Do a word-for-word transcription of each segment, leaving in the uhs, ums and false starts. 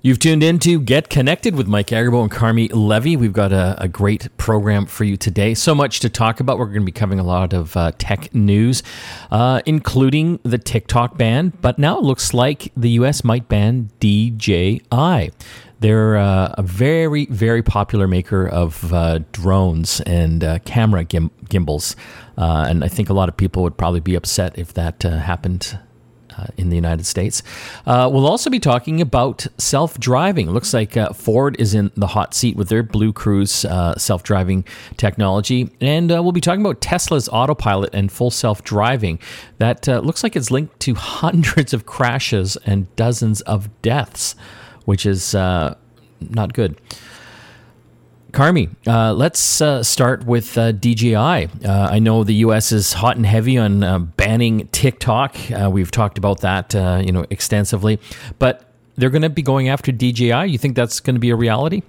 You've tuned in to Get Connected with Mike Agarbo and Carmi Levy. We've got a, a great program for you today. So much to talk about. We're going to be covering a lot of uh, tech news, uh, including the TikTok ban. But now it looks like the U S might ban D J I. They're uh, a very, very popular maker of uh, drones and uh, camera gim- gimbals. Uh, and I think a lot of people would probably be upset if that uh, happened Uh, in the United States. Uh, we'll also be talking about self-driving. It looks like uh, Ford is in the hot seat with their Blue Cruise uh, self-driving technology. And uh, we'll be talking about Tesla's autopilot and full self-driving. That uh, looks like it's linked to hundreds of crashes and dozens of deaths, which is uh, not good. Carmi, uh, let's uh, start with uh, D J I. Uh, I know the U S is hot and heavy on uh, banning TikTok. Uh, we've talked about that, uh, you know, extensively. But they're going to be going after D J I. You think that's going to be a reality?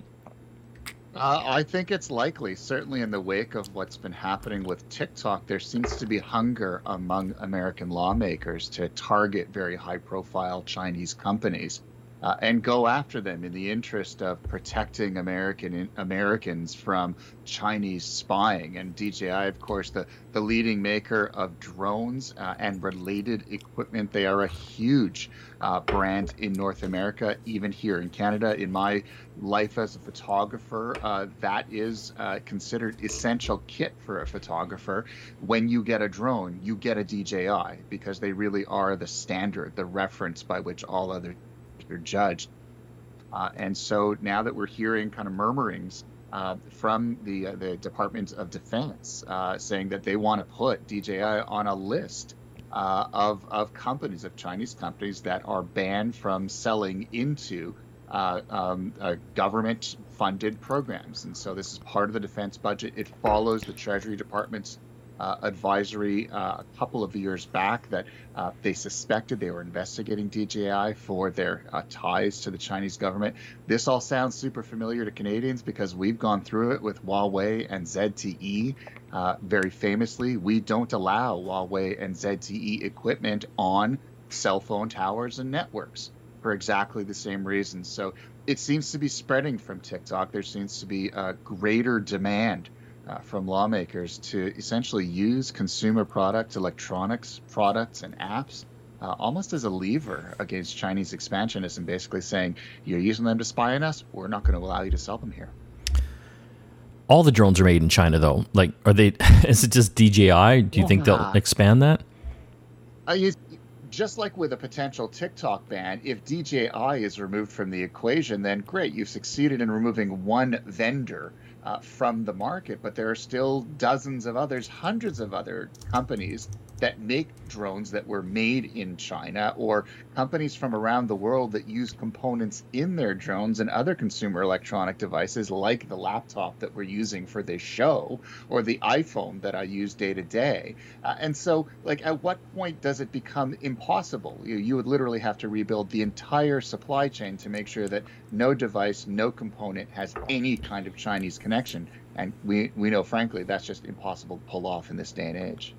Uh, I think it's likely. Certainly in the wake of what's been happening with TikTok, there seems to be hunger among American lawmakers to target very high-profile Chinese companies. Uh, and go after them in the interest of protecting American Americans from Chinese spying. And D J I, of course, the, the leading maker of drones uh, and related equipment. They are a huge uh, brand in North America, even here in Canada. In my life as a photographer, uh, that is uh, considered essential kit for a photographer. When you get a drone, you get a D J I because they really are the standard, the reference by which all other are judged. Uh, and so now that we're hearing kind of murmurings uh, from the uh, the Department of Defense uh, saying that they want to put D J I on a list uh, of, of companies, of Chinese companies that are banned from selling into uh, um, uh, government-funded programs. And so this is part of the defense budget. It follows the Treasury Department's Uh, advisory uh, a couple of years back that uh, they suspected they were investigating D J I for their uh, ties to the Chinese government. This all sounds super familiar to Canadians because we've gone through it with Huawei and Z T E. Uh, very famously, we don't allow Huawei and Z T E equipment on cell phone towers and networks for exactly the same reasons. So it seems to be spreading from TikTok. There seems to be a greater demand Uh, from lawmakers to essentially use consumer products, electronics products, and apps uh, almost as a lever against Chinese expansionism, basically saying, you're using them to spy on us, we're not going to allow you to sell them here. All the drones are made in China, though. Like, are they? Is it just D J I? Do you yeah. think they'll expand that? Uh, you, just like with a potential TikTok ban, if D J I is removed from the equation, then great, you've succeeded in removing one vendor Uh, from the market, but there are still dozens of others, hundreds of other companies that make drones that were made in China, or companies from around the world that use components in their drones and other consumer electronic devices like the laptop that we're using for this show, or the iPhone that I use day to day. Uh, and so, like, at what point does it become impossible? You, you would literally have to rebuild the entire supply chain to make sure that no device, no component has any kind of Chinese connection. And we, we know, frankly, that's just impossible to pull off in this day and age.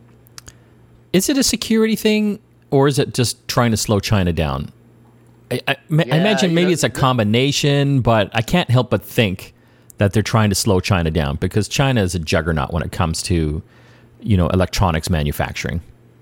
Is it a security thing, or is it just trying to slow China down? I, I, yeah, I imagine maybe know, it's a combination, but I can't help but think that they're trying to slow China down because China is a juggernaut when it comes to, you know, electronics manufacturing.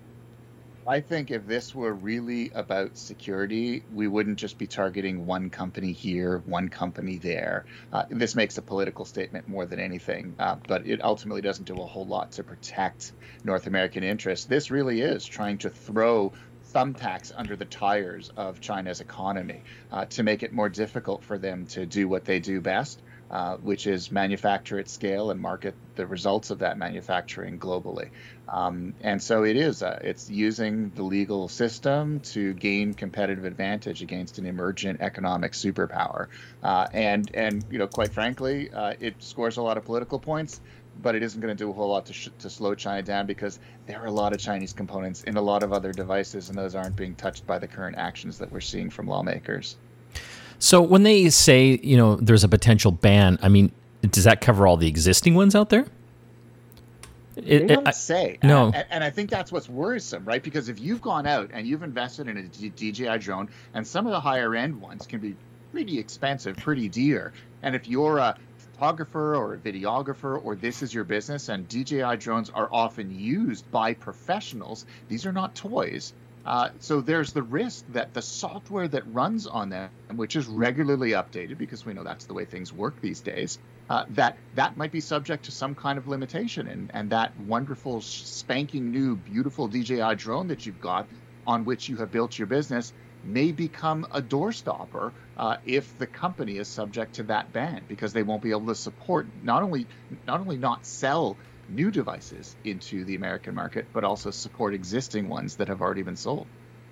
I think if this were really about security, we wouldn't just be targeting one company here, one company there. Uh, this makes a political statement more than anything, uh, but it ultimately doesn't do a whole lot to protect North American interests. This really is trying to throw thumbtacks under the tires of China's economy uh, to make it more difficult for them to do what they do best, uh, which is manufacture at scale and market the results of that manufacturing globally. Um, and so it is, uh, it's using the legal system to gain competitive advantage against an emergent economic superpower. Uh, and, and, you know, quite frankly, uh, it scores a lot of political points, but it isn't going to do a whole lot to, sh- to slow China down because there are a lot of Chinese components in a lot of other devices, and those aren't being touched by the current actions that we're seeing from lawmakers. So when they say, you know, there's a potential ban, I mean, does that cover all the existing ones out there? It, they don't it, I, say. No. And, and I think that's what's worrisome, right? Because if you've gone out and you've invested in a D J I drone, and some of the higher end ones can be pretty expensive, pretty dear. And if you're a photographer or a videographer, or this is your business, and D J I drones are often used by professionals, these are not toys. Uh, so there's the risk that the software that runs on them, which is regularly updated, because we know that's the way things work these days, uh, that that might be subject to some kind of limitation. And, and that wonderful, spanking new, beautiful D J I drone that you've got, on which you have built your business, may become a doorstopper uh, if the company is subject to that ban, because they won't be able to support, not only not only not sell new devices into the American market, but also support existing ones that have already been sold.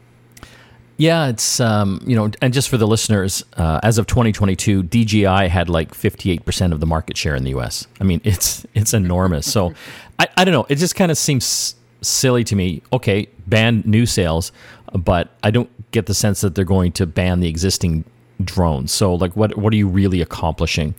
Yeah, it's, um, you know, and just for the listeners, uh, as of twenty twenty-two, D J I had like fifty-eight percent of the market share in the U S. I mean, it's it's enormous. So I, I don't know. It just kind of seems silly to me. Okay, ban new sales, but I don't get the sense that they're going to ban the existing drones. So like, what what are you really accomplishing?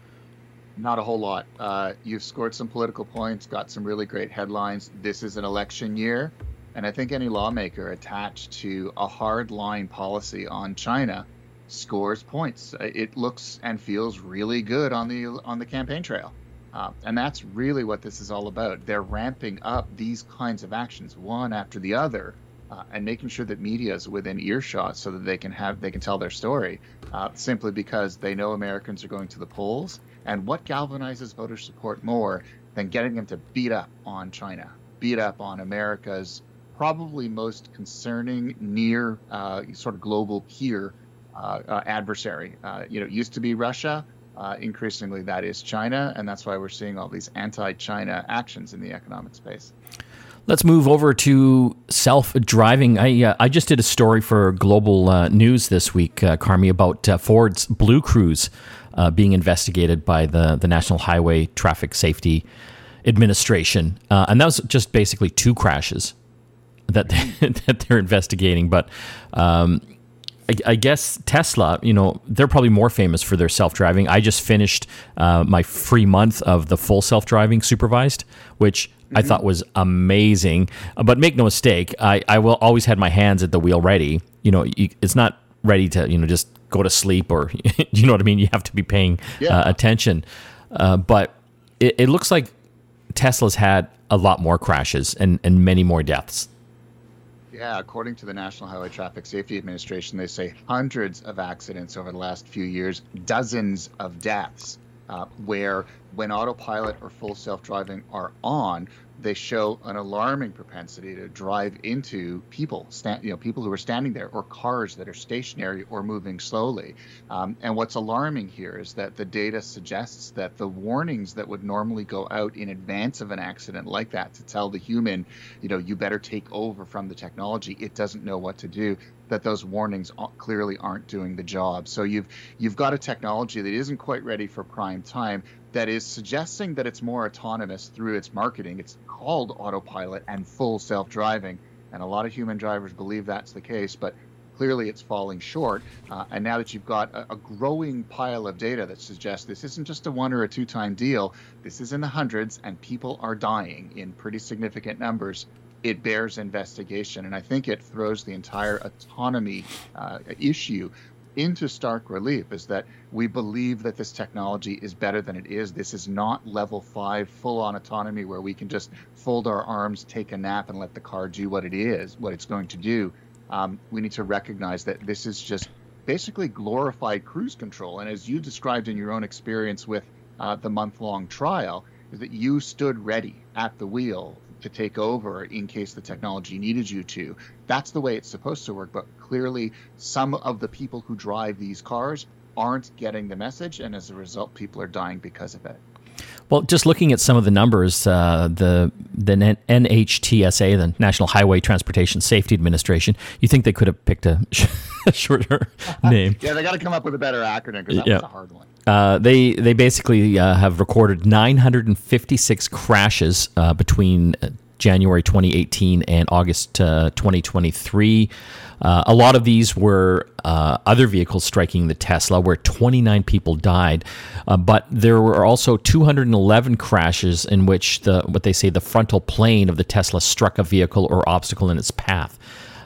Not a whole lot. Uh, you've scored some political points, got some really great headlines. This is an election year, and I think any lawmaker attached to a hard line policy on China scores points. It looks and feels really good on the on the campaign trail, uh, and that's really what this is all about. They're ramping up these kinds of actions one after the other, uh, and making sure that media is within earshot so that they can have they can tell their story, uh, simply because they know Americans are going to the polls. And what galvanizes voter support more than getting them to beat up on China, beat up on America's probably most concerning near uh, sort of global peer uh, uh, adversary? Uh, you know, it used to be Russia. Uh, increasingly, that is China. And that's why we're seeing all these anti-China actions in the economic space. Let's move over to self-driving. I uh, I just did a story for Global uh, News this week, uh, Carmi, about uh, Ford's Blue Cruise uh, being investigated by the, the National Highway Traffic Safety Administration. Uh, and that was just basically two crashes that, they, that they're investigating. But um, I, I guess Tesla, you know, they're probably more famous for their self-driving. I just finished uh, my free month of the full self-driving supervised, which I thought was amazing. But make no mistake, I, I will always had my hands at the wheel ready. You know, you, it's not ready to, you know, just go to sleep or, you know what I mean? You have to be paying yeah. uh, attention. Uh, but it, it looks like Tesla's had a lot more crashes and, and many more deaths. Yeah, according to the National Highway Traffic Safety Administration, they say hundreds of accidents over the last few years, dozens of deaths. Uh, where when autopilot or full self-driving are on, they show an alarming propensity to drive into people, sta- you know, people who are standing there, or cars that are stationary or moving slowly. Um, and what's alarming here is that the data suggests that the warnings that would normally go out in advance of an accident like that to tell the human, you know, you better take over from the technology, it doesn't know what to do, that those warnings clearly aren't doing the job. So you've you've got a technology that isn't quite ready for prime time, that is suggesting that it's more autonomous through its marketing. It's called autopilot and full self-driving, and a lot of human drivers believe that's the case, but clearly it's falling short. Uh, and now that you've got a, a growing pile of data that suggests this isn't just a one or a two-time deal, this is in the hundreds, and people are dying in pretty significant numbers, it bears investigation. And I think it throws the entire autonomy uh, issue into stark relief, is that we believe that this technology is better than it is. This is not level five full-on autonomy where we can just fold our arms, take a nap, and let the car do what it is, what it's going to do. Um, we need to recognize that this is just basically glorified cruise control. And as you described in your own experience with uh, the month-long trial, is that you stood ready at the wheel to take over in case the technology needed you to. That's the way it's supposed to work, but clearly some of the people who drive these cars aren't getting the message, and as a result, people are dying because of it. Well, just looking at some of the numbers, uh, the the N H T S A, the National Highway Transportation Safety Administration, you think they could have picked a, a shorter name? Yeah, they got to come up with a better acronym, because that yeah. was a hard one. Uh, they they basically uh, have recorded nine hundred fifty-six crashes uh, between January twenty eighteen and August uh, twenty twenty-three. Uh, a lot of these were uh, other vehicles striking the Tesla, where twenty-nine people died. Uh, but there were also two hundred eleven crashes in which the what they say the frontal plane of the Tesla struck a vehicle or obstacle in its path.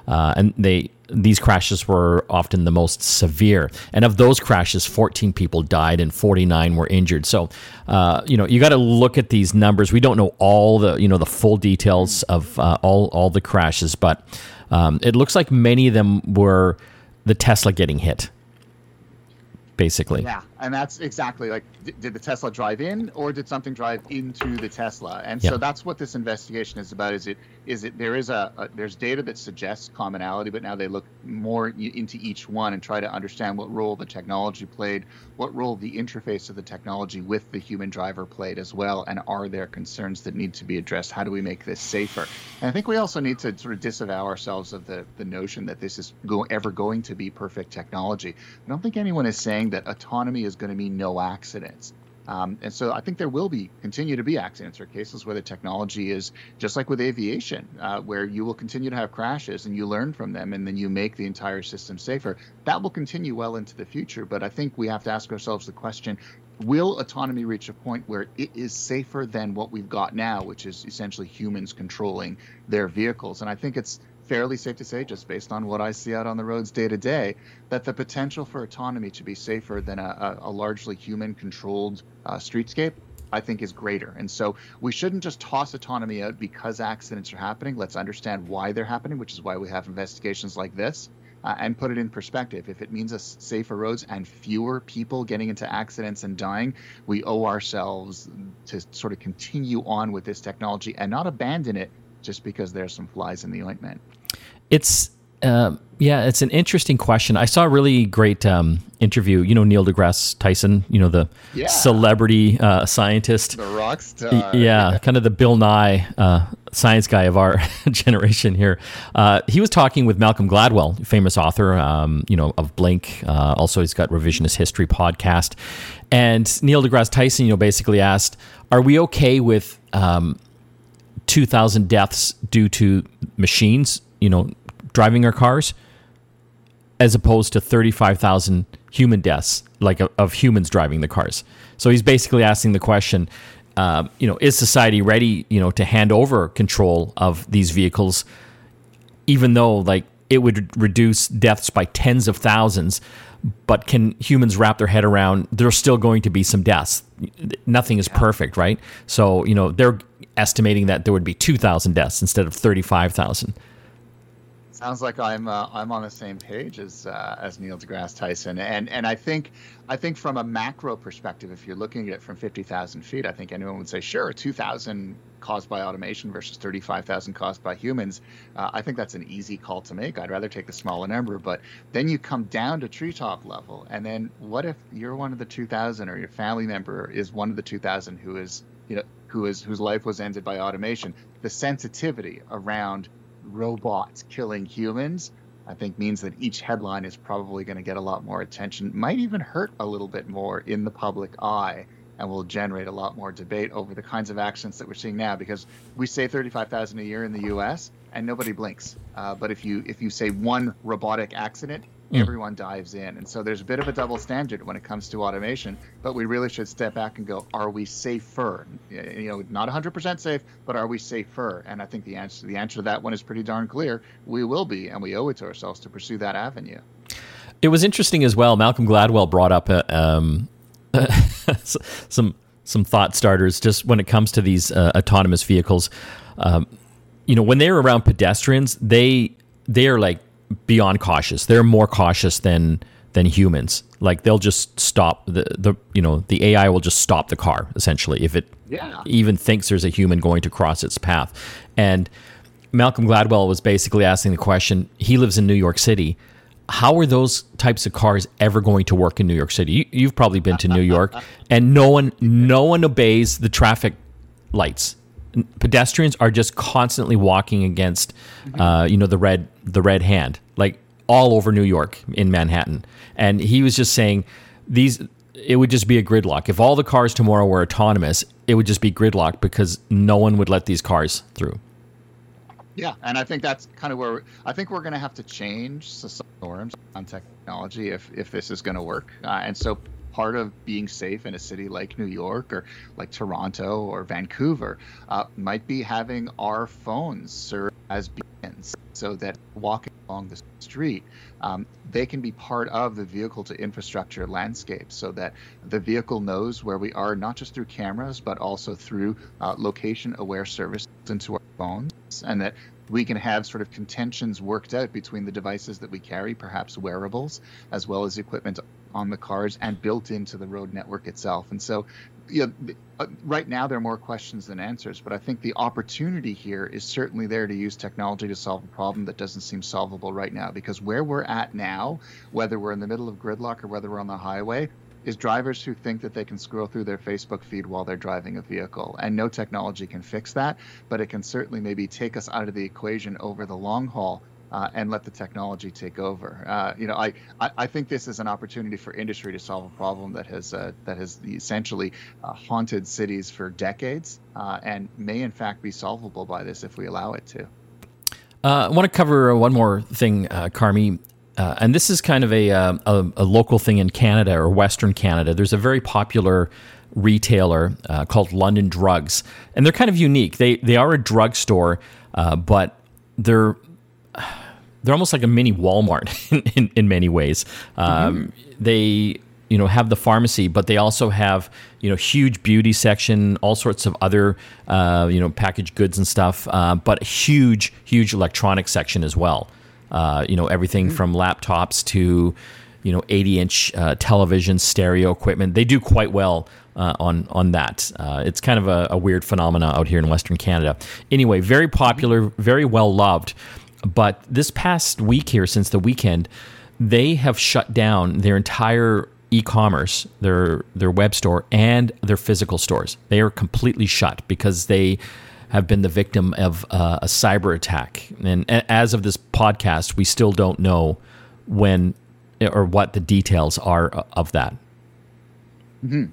uh, and they these crashes were often the most severe. And of those crashes, fourteen people died and forty-nine were injured. So, uh, you know, you got to look at these numbers. We don't know all the, you know, the full details of uh, all all the crashes, but um, it looks like many of them were the Tesla getting hit, basically. Yeah, and that's exactly like, did the Tesla drive in, or did something drive into the Tesla? And Yeah. so that's what this investigation is about. Is it is it there is a, a there's data that suggests commonality, but now they look more i- into each one and try to understand what role the technology played, what role the interface of the technology with the human driver played as well, and are there concerns that need to be addressed? How do we make this safer? And I think we also need to sort of disavow ourselves of the the notion that this is go, ever going to be perfect technology. I don't think anyone is saying that autonomy is going to mean no accidents. Um, and so I think there will be continue to be accidents or cases where the technology is just like with aviation, uh, where you will continue to have crashes and you learn from them and then you make the entire system safer. That will continue well into the future. But I think we have to ask ourselves the question, will autonomy reach a point where it is safer than what we've got now, which is essentially humans controlling their vehicles? And I think it's fairly safe to say, just based on what I see out on the roads day to day, that the potential for autonomy to be safer than a, a, a largely human-controlled uh, streetscape, I think, is greater. And so we shouldn't just toss autonomy out because accidents are happening. Let's understand why they're happening, which is why we have investigations like this, uh, and put it in perspective. If it means us safer roads and fewer people getting into accidents and dying, we owe ourselves to sort of continue on with this technology and not abandon it just because there's some flies in the ointment. It's uh, yeah, it's an interesting question. I saw a really great um, interview. You know, Neil deGrasse Tyson. You know, the Yeah. celebrity uh, scientist. The rock star. Y- Yeah, kind of the Bill Nye uh, science guy of our generation here. Uh, he was talking with Malcolm Gladwell, famous author, um, you know, of Blink. Uh, also, he's got Revisionist History podcast. And Neil deGrasse Tyson, you know, basically asked, "Are we okay with um, two thousand deaths due to machines, you know, driving our cars, as opposed to thirty-five thousand human deaths, like of, of humans driving the cars?" So he's basically asking the question, uh, you know, is society ready, you know, to hand over control of these vehicles, even though like it would reduce deaths by tens of thousands, but can humans wrap their head around there's still going to be some deaths? Nothing is perfect, right? So, you know, they're estimating that there would be two thousand deaths instead of thirty-five thousand. Sounds like I'm uh, I'm on the same page as uh, as Neil deGrasse Tyson, and and I think I think from a macro perspective, if you're looking at it from fifty thousand feet, I think anyone would say, sure, two thousand caused by automation versus thirty-five thousand caused by humans. Uh, I think that's an easy call to make. I'd rather take the smaller number, but then you come down to treetop level, and then what if you're one of the two thousand, or your family member is one of the two thousand who is you know who is whose life was ended by automation? The sensitivity around robots killing humans, I think, means that each headline is probably going to get a lot more attention, might even hurt a little bit more in the public eye, and will generate a lot more debate over the kinds of accidents that we're seeing now, because we say thirty-five thousand a year in the U S and nobody blinks. Uh, but if you if you say one robotic accident, Mm. everyone dives in. And so there's a bit of a double standard when it comes to automation, but we really should step back and go, are we safer? You know, not one hundred percent safe, but are we safer? And I think the answer the answer to that one is pretty darn clear. We will be, and we owe it to ourselves to pursue that avenue. It was interesting as well. Malcolm Gladwell brought up a, um, some some thought starters just when it comes to these uh, autonomous vehicles. Um, you know, when they're around pedestrians, they they are like beyond cautious. They're more cautious than than humans. Like they'll just stop the the you know the A I will just stop the car essentially if it Yeah. even thinks there's a human going to cross its path. And Malcolm Gladwell was basically asking the question. He lives in New York City. How are those types of cars ever going to work in New York City? You, you've probably been to New York, and no one no one obeys the traffic lights. Pedestrians are just constantly walking against, uh, you know, the red the red hand, like all over New York in Manhattan. And he was just saying these it would just be a gridlock. If all the cars tomorrow were autonomous, it would just be gridlock because no one would let these cars through. Yeah, and I think that's kind of where I think we're going to have to change societal norms on technology if if this is going to work. Uh, and so part of being safe in a city like New York or like Toronto or Vancouver uh, might be having our phones serve as beacons so that walking along the street, um, they can be part of the vehicle to infrastructure landscape so that the vehicle knows where we are, not just through cameras, but also through uh, location aware services into our phones, and that we can have sort of contentions worked out between the devices that we carry, perhaps wearables, as well as equipment on the cars and built into the road network itself. And so, you know, uh, right now there are more questions than answers, but I think the opportunity here is certainly there to use technology to solve a problem that doesn't seem solvable right now. Because where we're at now, whether we're in the middle of gridlock or whether we're on the highway, is drivers who think that they can scroll through their Facebook feed while they're driving a vehicle. And no technology can fix that, but it can certainly maybe take us out of the equation over the long haul uh, and let the technology take over. Uh, you know, I, I, I think this is an opportunity for industry to solve a problem that has uh, that has essentially uh, haunted cities for decades uh, and may in fact be solvable by this if we allow it to. Uh, I want to cover one more thing, uh, Carmi. Uh, and this is kind of a, uh, a a local thing in Canada or Western Canada. There's a very popular retailer uh, called London Drugs, and they're kind of unique. They they are a drugstore, uh, but they're they're almost like a mini Walmart in, in, in many ways. Um, mm-hmm. They you know have the pharmacy, but they also have you know huge beauty section, all sorts of other uh, you know packaged goods and stuff, uh, but a huge huge electronics section as well. Uh, you know, everything mm-hmm. from laptops to, you know, eighty-inch uh, television, stereo equipment. They do quite well uh, on on that. Uh, it's kind of a, a weird phenomena out here in Western Canada. Anyway, very popular, very well loved. But this past week here, since the weekend, they have shut down their entire e-commerce, their their web store, and their physical stores. They are completely shut because they have been the victim of uh, a cyber attack. And as of this podcast, we still don't know when or what the details are of that. Mm-hmm.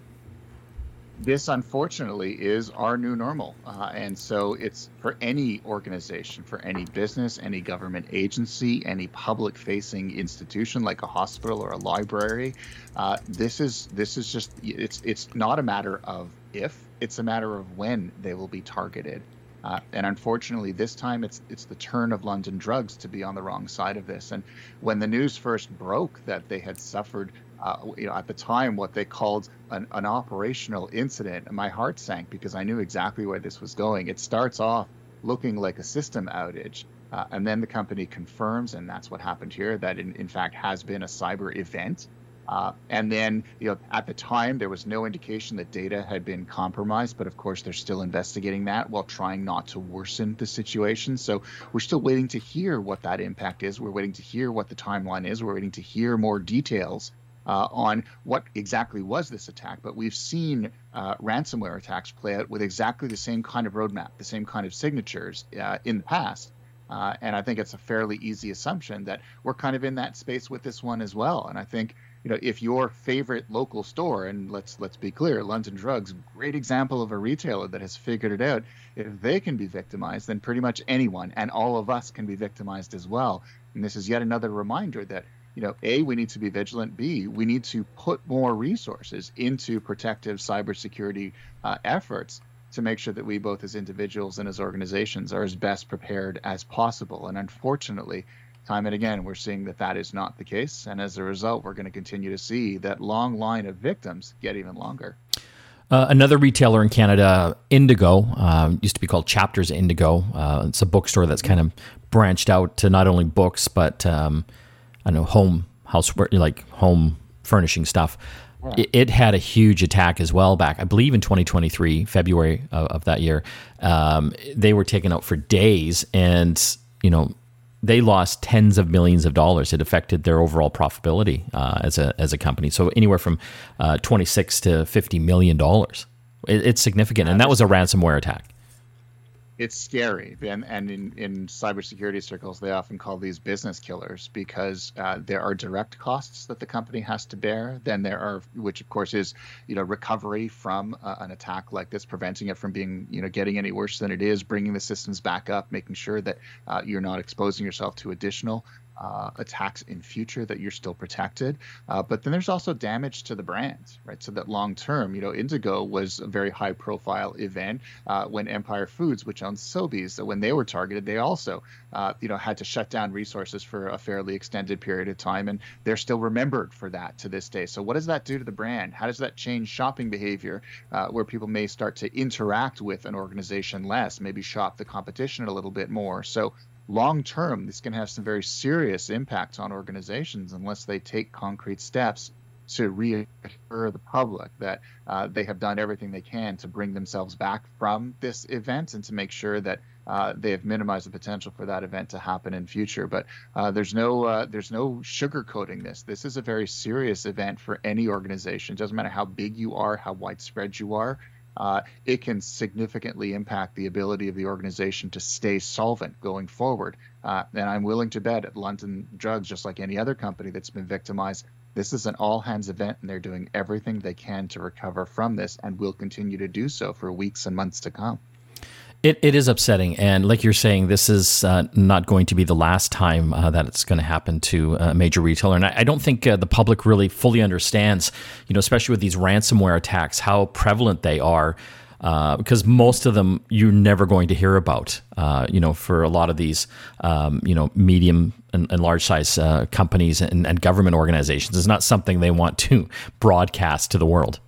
This, unfortunately, is our new normal. Uh, and so it's for any organization, for any business, any government agency, any public-facing institution like a hospital or a library. Uh, this is this is just, it's it's not a matter of if, it's a matter of when they will be targeted. Uh, and unfortunately, this time it's it's the turn of London Drugs to be on the wrong side of this. And when the news first broke that they had suffered, uh, you know, at the time, what they called an, an operational incident, my heart sank because I knew exactly where this was going. It starts off looking like a system outage. Uh, and then the company confirms, and that's what happened here, that in, in fact has been a cyber event. Uh, and then, you know, at the time, there was no indication that data had been compromised. But of course, they're still investigating that while trying not to worsen the situation. So we're still waiting to hear what that impact is. We're waiting to hear what the timeline is. We're waiting to hear more details uh, on what exactly was this attack. But we've seen uh, ransomware attacks play out with exactly the same kind of roadmap, the same kind of signatures uh, in the past. Uh, and I think it's a fairly easy assumption that we're kind of in that space with this one as well. And I think, you know, if your favorite local store, and let's let's be clear, London Drugs, great example of a retailer that has figured it out. If they can be victimized, then pretty much anyone and all of us can be victimized as well. And this is yet another reminder that, you know, A, we need to be vigilant. B, we need to put more resources into protective cybersecurity uh, efforts to make sure that we both as individuals and as organizations are as best prepared as possible. And unfortunately, time and again, we're seeing that that is not the case. And as a result, we're going to continue to see that long line of victims get even longer. Uh, another retailer in Canada, Indigo, uh, used to be called Chapters Indigo. Uh, it's a bookstore that's kind of branched out to not only books, but um, I know home house like home furnishing stuff. Yeah. It, it had a huge attack as well back, I believe, in twenty twenty-three, February of, of that year. Um, they were taken out for days, and you know. They lost tens of millions of dollars. It affected their overall profitability uh, as a as a company. So anywhere from uh, twenty-six to fifty million dollars. It, it's significant, and that was a ransomware attack. It's scary, and and in in cybersecurity circles, they often call these business killers because uh, there are direct costs that the company has to bear. Then there are, which of course is, you know, recovery from uh, an attack like this, preventing it from being, you know, getting any worse than it is, bringing the systems back up, making sure that uh, you're not exposing yourself to additional uh, attacks in future, that you're still protected. Uh, but then there's also damage to the brand, right? So that long term, you know, Indigo was a very high profile event uh, when Empire Foods, which owns Sobeys, so when they were targeted, they also, uh, you know, had to shut down resources for a fairly extended period of time. And they're still remembered for that to this day. So what does that do to the brand? How does that change shopping behavior uh, where people may start to interact with an organization less, maybe shop the competition a little bit more? So long term, this can have some very serious impacts on organizations unless they take concrete steps to reassure the public that uh, they have done everything they can to bring themselves back from this event and to make sure that uh, they have minimized the potential for that event to happen in future. But uh, there's no uh, there's no sugarcoating this. This is a very serious event for any organization. It doesn't matter how big you are, how widespread you are. Uh, it can significantly impact the ability of the organization to stay solvent going forward. Uh, and I'm willing to bet at London Drugs, just like any other company that's been victimized, this is an all-hands event, and they're doing everything they can to recover from this and will continue to do so for weeks and months to come. It It is upsetting. And like you're saying, this is uh, not going to be the last time uh, that it's going to happen to a major retailer. And I, I don't think uh, the public really fully understands, you know, especially with these ransomware attacks, how prevalent they are. Uh, because most of them you're never going to hear about, uh, you know, for a lot of these, um, you know, medium and, and large size uh, companies and, and government organizations. It's not something they want to broadcast to the world.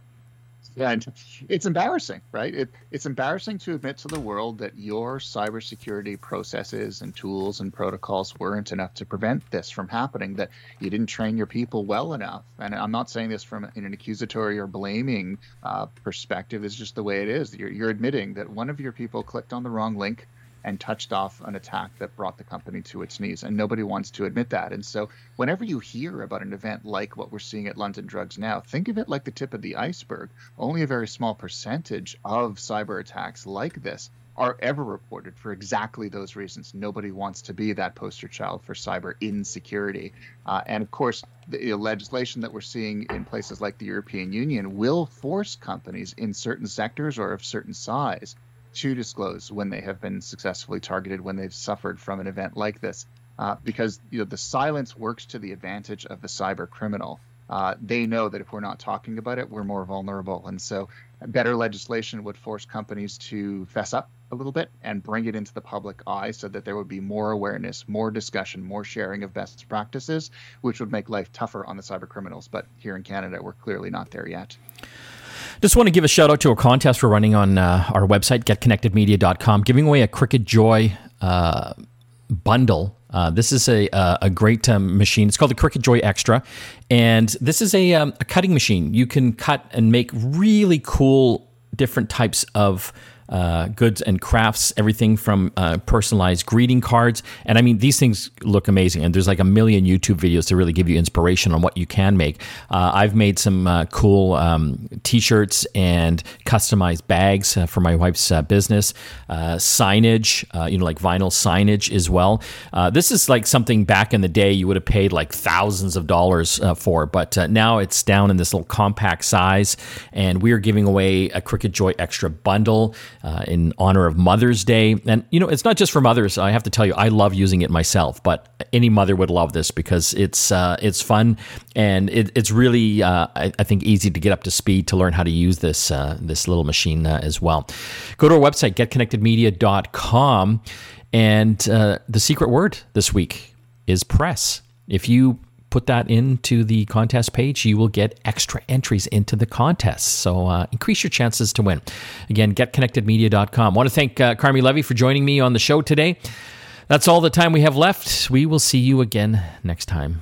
Yeah, and it's embarrassing, right? It, it's embarrassing to admit to the world that your cybersecurity processes and tools and protocols weren't enough to prevent this from happening, that you didn't train your people well enough. And I'm not saying this from in an accusatory or blaming uh, perspective. It's just the way it is. You're, you're admitting that one of your people clicked on the wrong link and touched off an attack that brought the company to its knees. And nobody wants to admit that. And so whenever you hear about an event like what we're seeing at London Drugs now, think of it like the tip of the iceberg. Only a very small percentage of cyber attacks like this are ever reported for exactly those reasons. Nobody wants to be that poster child for cyber insecurity. Uh, and of course, the you know, legislation that we're seeing in places like the European Union will force companies in certain sectors or of certain size to disclose when they have been successfully targeted, when they've suffered from an event like this, uh, because you know the silence works to the advantage of the cyber criminal. Uh, they know that if we're not talking about it, we're more vulnerable. And so better legislation would force companies to fess up a little bit and bring it into the public eye so that there would be more awareness, more discussion, more sharing of best practices, which would make life tougher on the cyber criminals. But here in Canada, we're clearly not there yet. Just want to give a shout out to a contest we're running on uh, our website, get connected media dot com, giving away a Cricut Joy uh, bundle. Uh, this is a a great um, machine. It's called the Cricut Joy Extra, and this is a, um, a cutting machine. You can cut and make really cool different types of uh, goods and crafts, everything from uh, personalized greeting cards. And I mean, these things look amazing. And there's like a million YouTube videos to really give you inspiration on what you can make. Uh, I've made some uh, cool um, t-shirts and customized bags uh, for my wife's uh, business, uh, signage, uh, you know, like vinyl signage as well. Uh, this is like something back in the day you would have paid like thousands of dollars uh, for, but uh, now it's down in this little compact size. And we are giving away a Cricut Joy Extra bundle Uh, in honor of Mother's Day. And, you know, it's not just for mothers. I have to tell you, I love using it myself, but any mother would love this because it's uh, it's fun and it, it's really, uh, I, I think, easy to get up to speed to learn how to use this uh, this little machine uh, as well. Go to our website, get connected media dot com, and uh, the secret word this week is press. If you put that into the contest page, you will get extra entries into the contest. So uh, increase your chances to win. Again, get connected media dot com. I want to thank uh, Carmi Levy for joining me on the show today. That's all the time we have left. We will see you again next time.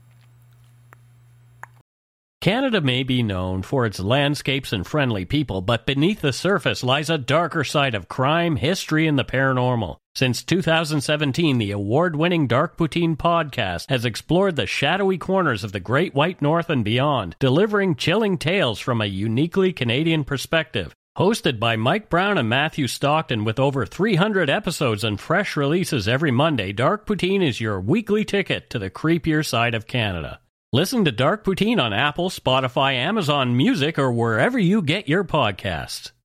Canada may be known for its landscapes and friendly people, but beneath the surface lies a darker side of crime, history, and the paranormal. Since two thousand seventeen, the award-winning Dark Poutine podcast has explored the shadowy corners of the Great White North and beyond, delivering chilling tales from a uniquely Canadian perspective. Hosted by Mike Brown and Matthew Stockton with over three hundred episodes and fresh releases every Monday, Dark Poutine is your weekly ticket to the creepier side of Canada. Listen to Dark Poutine on Apple, Spotify, Amazon Music, or wherever you get your podcasts.